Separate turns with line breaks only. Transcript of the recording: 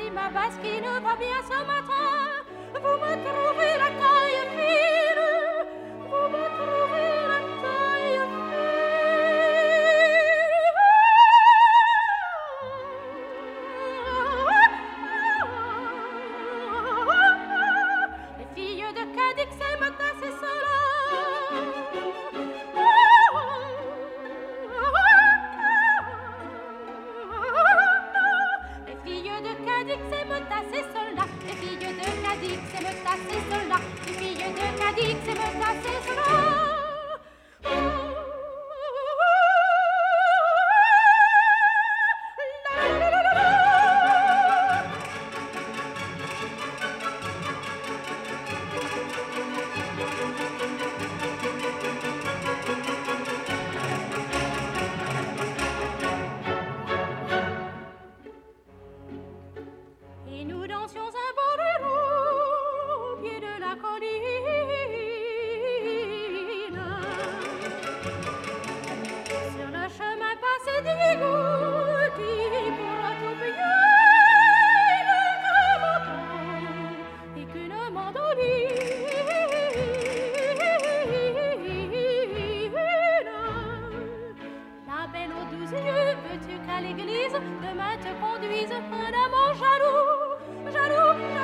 ma basquine va bien ce matin. Vous me trouvez la taille fine, vous me trouvez la taille fine. Les filles de Cadix aiment assez cela. Les filles de Cadix aiment assez cela. Les filles de Cadix aiment assez cela. Les filles de Cadix aiment assez cela. Et nous dansions un boléro au pied de la colline. Sur le chemin passe Diego qui pourra t'oublier le gramophone et qu'une mandoline. La belle aux 12 yeux, veux-tu qu'à l'église demain te conduise un amant jaloux, jaloux,